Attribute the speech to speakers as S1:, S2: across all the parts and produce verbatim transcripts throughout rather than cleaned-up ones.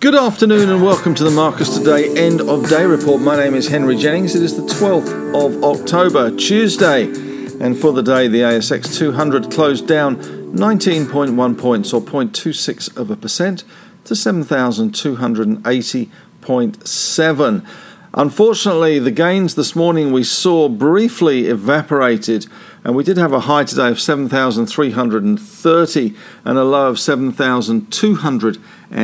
S1: Good afternoon and welcome to the Marcus Today End of Day Report. My name is Henry Jennings. It is the twelfth of October, Tuesday. And for the day, the A S X two hundred closed down nineteen point one points or zero point two six of a percent to seven thousand two hundred eighty point seven. Unfortunately, the gains this morning we saw briefly evaporated, and we did have a high today of seven thousand three hundred thirty and a low of seven thousand two hundred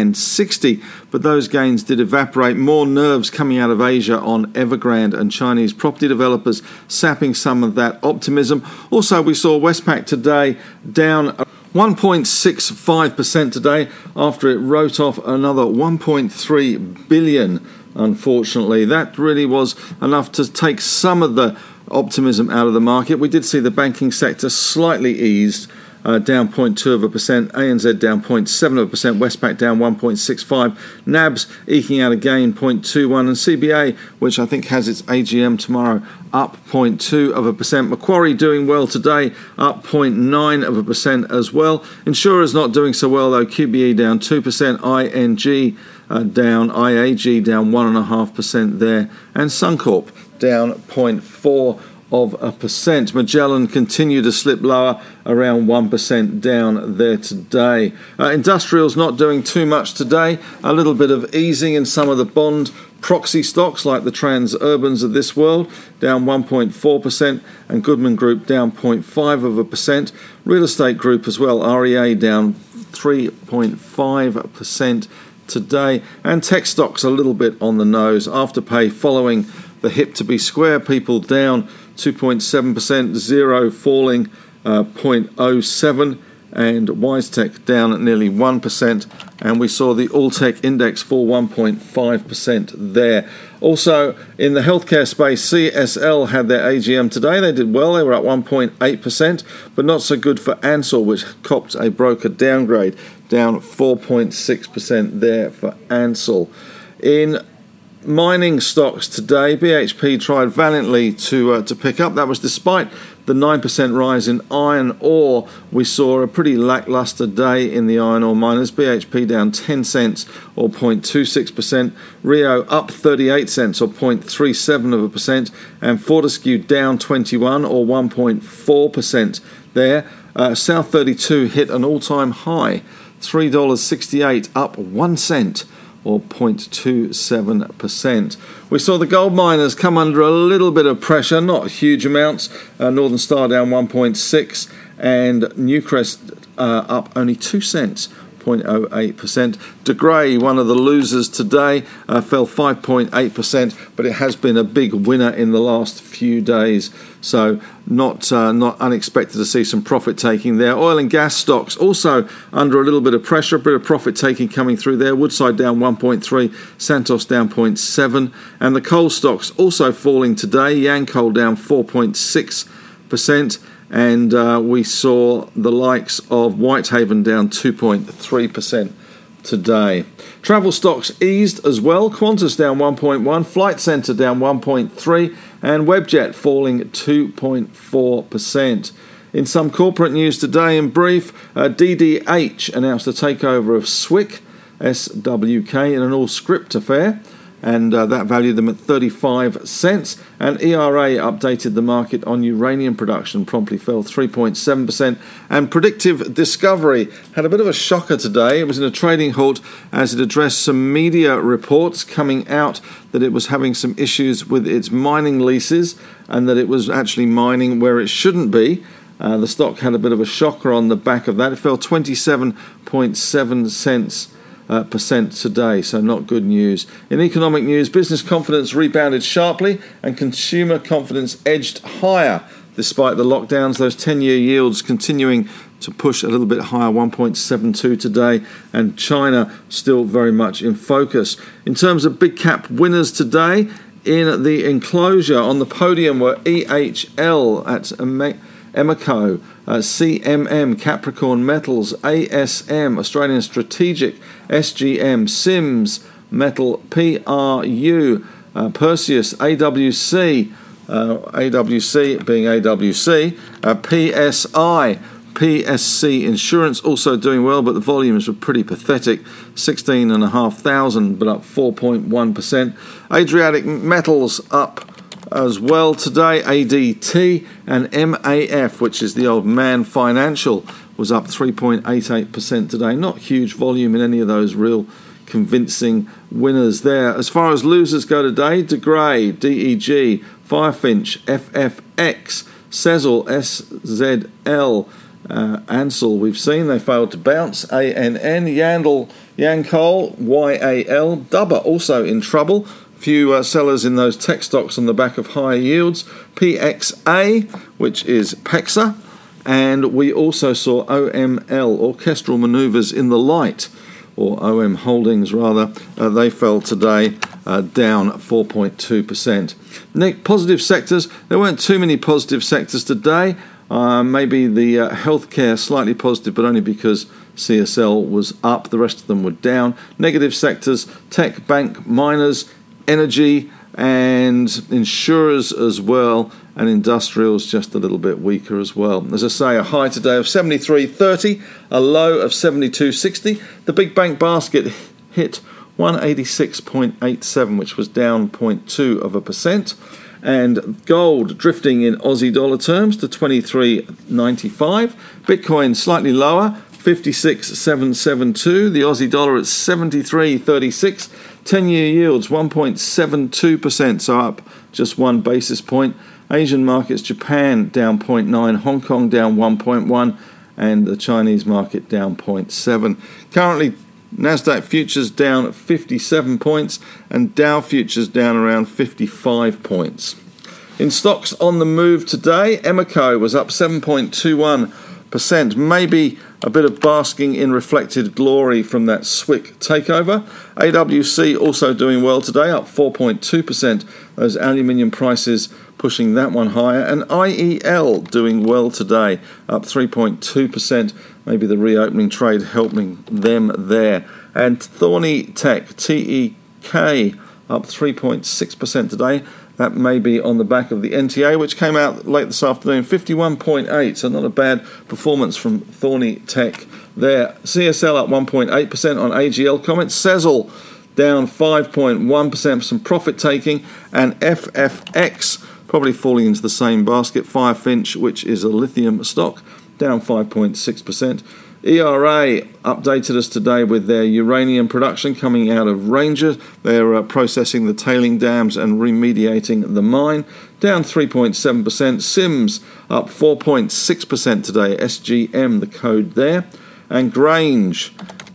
S1: sixty, but those gains did evaporate. More nerves coming out of Asia on Evergrande and Chinese property developers sapping some of that optimism. Also, we saw Westpac today down one point six five percent today after it wrote off another one point three billion. Unfortunately, that really was enough to take some of the optimism out of the market. We did see the banking sector slightly eased, uh, down zero point two of a percent, A N Z down zero point seven of a percent, Westpac down one point six five, N A B S eking out a gain zero point two one, and C B A, which I think has its A G M tomorrow, up zero point two of a percent. Macquarie doing well today, up zero point nine of a percent as well. Insurers not doing so well though, Q B E down two percent, I N G Uh, down, I A G down one point five percent there, and Suncorp down zero point four of a percent. Magellan continued to slip lower, around one percent down there today. Uh, industrials not doing too much today, a little bit of easing in some of the bond proxy stocks like the Transurbans of this world, down one point four percent, and Goodman Group down zero point five of a percent. Real Estate Group as well, R E A down three point five percent today, and tech stocks a little bit on the nose. Afterpay following the hip to be square, people down two point seven percent, Xero falling uh, zero point zero seven, and WiseTech down at nearly one percent, and we saw the All-Tech Index fall one point five percent there. Also, in the healthcare space, C S L had their A G M today. They did well. They were at one point eight percent, but not so good for Ansell, which copped a broker downgrade, down four point six percent there for Ansell. In mining stocks today, B H P tried valiantly to uh, to pick up. That was despite the nine percent rise in iron ore. We saw a pretty lackluster day in the iron ore miners. B H P down ten cents or zero point two six percent. Rio up thirty-eight cents or zero point three seven of a percent. And Fortescue down twenty-one or one point four percent there. Uh, South thirty-two hit an all-time high, three dollars sixty-eight, up one cent or zero point two seven percent. We saw the gold miners come under a little bit of pressure, not huge amounts. Uh, Northern Star down one point six, and Newcrest uh, up only two cents, zero point zero eight percent. De Grey, one of the losers today, uh, fell five point eight percent, but it has been a big winner in the last few days. So not uh, not unexpected to see some profit taking there. Oil and gas stocks also under a little bit of pressure, a bit of profit taking coming through there. Woodside down one point three, Santos down zero point seven, and the coal stocks also falling today. Yancoal down four point six percent, and uh, we saw the likes of Whitehaven down two point three percent today. Travel stocks eased as well. Qantas down one point one, Flight Centre down one point three, and Webjet falling two point four percent. In some corporate news today, in brief, uh, D D H announced a takeover of Swick, S W K, in an all-scrip affair, and uh, that valued them at thirty-five cents. And E R A updated the market on uranium production, promptly fell three point seven percent. And Predictive Discovery had a bit of a shocker today. It was in a trading halt as it addressed some media reports coming out that it was having some issues with its mining leases and that it was actually mining where it shouldn't be. Uh, the stock had a bit of a shocker on the back of that. It fell twenty-seven point seven cents Uh, percent today, so not good news. In economic news, business confidence rebounded sharply and consumer confidence edged higher despite the lockdowns. Those ten-year yields continuing to push a little bit higher, one point seven two today, and China still very much in focus. In terms of big cap winners today, in the enclosure on the podium were E H L at Emeco, uh, C M M, Capricorn Metals, A S M, Australian Strategic, S G M, Sims Metal, P R U, uh, Perseus, A W C, uh, A W C being A W C, uh, P S I, P S C Insurance also doing well, but the volumes were pretty pathetic, sixteen thousand five hundred, but up four point one percent. Adriatic Metals up as well today. A D T and M A F, which is the old Man Financial, was up three point eight eight percent today. Not huge volume in any of those real convincing winners there. As far as losers go today, De Grey, D E G, Firefinch, F F X, Sezzle, S Z L, uh, Ansell, we've seen they failed to bounce, A N N, Yandel, Yancoal, Y A L, Dubber also in trouble. Few uh, sellers in those tech stocks on the back of higher yields. P X A, which is PEXA, and we also saw O M L, Orchestral Manoeuvres in the Light, or O M Holdings rather. Uh, they fell today, uh, down four point two percent. Nick, positive sectors. There weren't too many positive sectors today. Uh, maybe the uh, healthcare slightly positive, but only because C S L was up. The rest of them were down. Negative sectors, tech, bank, miners, energy and insurers as well, and industrials just a little bit weaker as well. As I say, a high today of seventy-three thirty, a low of seventy-two sixty. The big bank basket hit one eighty-six point eight seven, which was down zero point two of a percent. And gold drifting in Aussie dollar terms to twenty-three ninety-five. Bitcoin slightly lower, fifty-six seven seventy-two. The Aussie dollar at seventy-three thirty-six. ten-year yields one point seven two percent, so up just one basis point. Asian markets, Japan down zero point nine, Hong Kong down one point one, and the Chinese market down zero point seven. Currently, Nasdaq futures down fifty-seven points and Dow futures down around fifty-five points. In stocks on the move today, Emeco was up seven point two one percent, maybe a bit of basking in reflected glory from that Swick takeover. A W C also doing well today, up four point two percent. Those aluminium prices pushing that one higher. And I E L doing well today, up three point two percent. Maybe the reopening trade helping them there. And Thorney Tech, T E K, up three point six percent today. That may be on the back of the N T A, which came out late this afternoon, fifty-one point eight, so not a bad performance from Thorney Tech there. C S L up one point eight percent on A G L comments. Sezzle down five point one percent for some profit taking. And F F X probably falling into the same basket. Firefinch, which is a lithium stock, down five point six percent. E R A updated us today with their uranium production coming out of Ranger. They're uh, processing the tailing dams and remediating the mine, down three point seven percent. Sims up four point six percent today. S G M, the code there. And Grange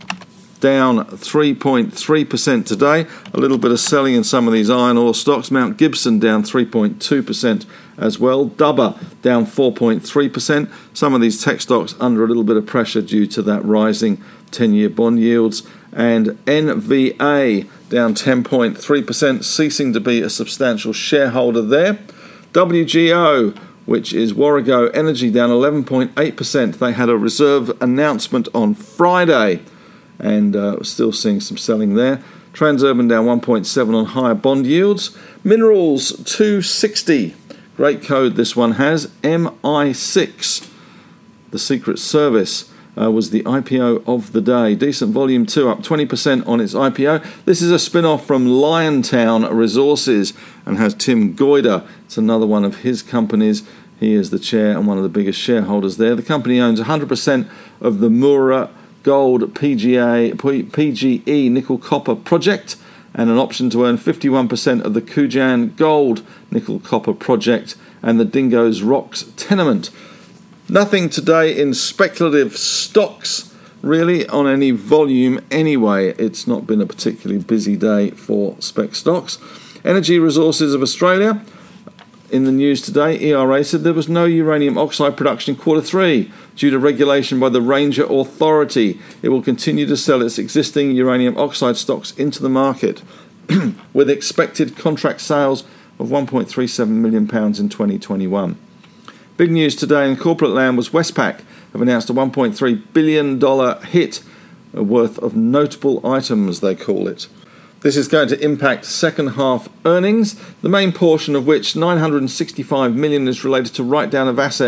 S1: down three point three percent today. A little bit of selling in some of these iron ore stocks. Mount Gibson down three point two percent as well. Dubber down four point three percent. Some of these tech stocks under a little bit of pressure due to that rising ten-year bond yields. And N V A down ten point three percent, ceasing to be a substantial shareholder there. W G O, which is Warrego Energy, down eleven point eight percent. They had a reserve announcement on Friday, and uh, still seeing some selling there. Transurban down one point seven on higher bond yields. Minerals two sixty. Great code this one has. M I six. The Secret Service uh, was the I P O of the day. Decent volume too, up twenty percent on its I P O. This is a spin-off from Liontown Resources and has Tim Goyder. It's another one of his companies. He is the chair and one of the biggest shareholders there. The company owns one hundred percent of the Mura Gold P G A, P G E nickel copper project, and an option to earn fifty-one percent of the Kujan Gold nickel copper project and the Dingoes Rocks tenement. Nothing today in speculative stocks, really, on any volume anyway. It's not been a particularly busy day for spec stocks. Energy Resources of Australia, in the news today, E R A said there was no uranium oxide production in quarter three due to regulation by the Ranger Authority. It will continue to sell its existing uranium oxide stocks into the market with expected contract sales of one point three seven million pounds in twenty twenty-one. Big news today in corporate land was Westpac have announced a one point three billion dollars hit worth of notable items, they call it. This is going to impact second half earnings, the main portion of which nine hundred sixty-five million dollars is related to write-down of assets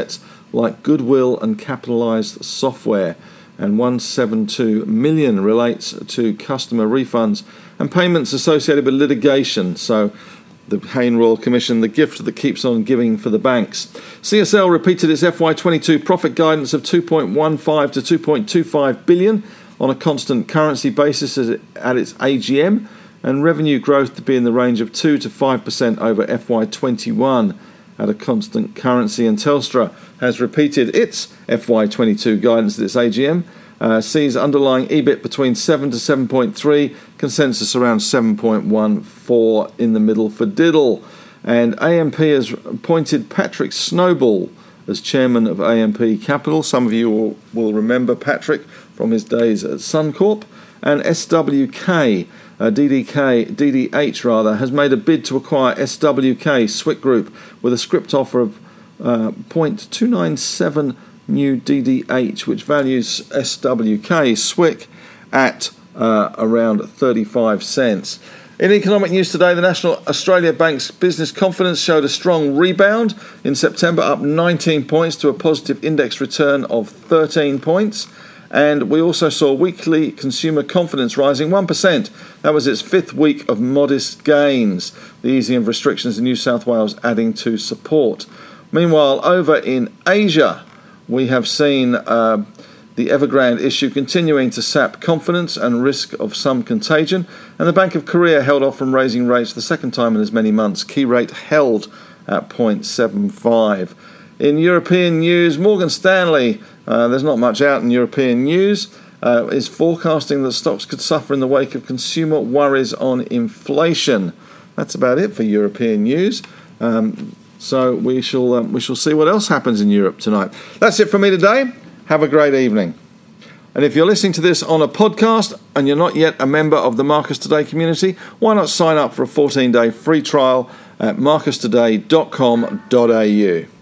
S1: like goodwill and capitalised software, and one hundred seventy-two million relates to customer refunds and payments associated with litigation. So the Hayne Royal Commission, the gift that keeps on giving for the banks. C S L repeated its F Y twenty-two profit guidance of two point one five to two point two five billion on a constant currency basis at its A G M, and revenue growth to be in the range of two to five percent over F Y twenty-one at a constant currency. And Telstra has repeated its F Y twenty-two guidance at its A G M, uh, sees underlying E B I T between seven to seven point three, consensus around seven point one four in the middle for Diddle. And A M P has appointed Patrick Snowball as chairman of A M P Capital. Some of you will, will remember Patrick from his days at Suncorp. And S W K, uh, D D K, D D H rather, has made a bid to acquire S W K Swick Group with a script offer of uh, zero point two nine seven new D D H, which values S W K Swick at uh, around thirty-five cents. In economic news today, the National Australia Bank's business confidence showed a strong rebound in September, up nineteen points to a positive index return of thirteen points. And we also saw weekly consumer confidence rising one percent. That was its fifth week of modest gains. The easing of restrictions in New South Wales adding to support. Meanwhile, over in Asia, we have seen uh, the Evergrande issue continuing to sap confidence and risk of some contagion. And the Bank of Korea held off from raising rates for the second time in as many months. Key rate held at zero point seven five. In European news, Morgan Stanley, uh, there's not much out in European news, uh, is forecasting that stocks could suffer in the wake of consumer worries on inflation. That's about it for European news. Um, so we shall um, we shall see what else happens in Europe tonight. That's it from me today. Have a great evening. And if you're listening to this on a podcast and you're not yet a member of the Marcus Today community, why not sign up for a fourteen-day free trial at marcus today dot com dot a u.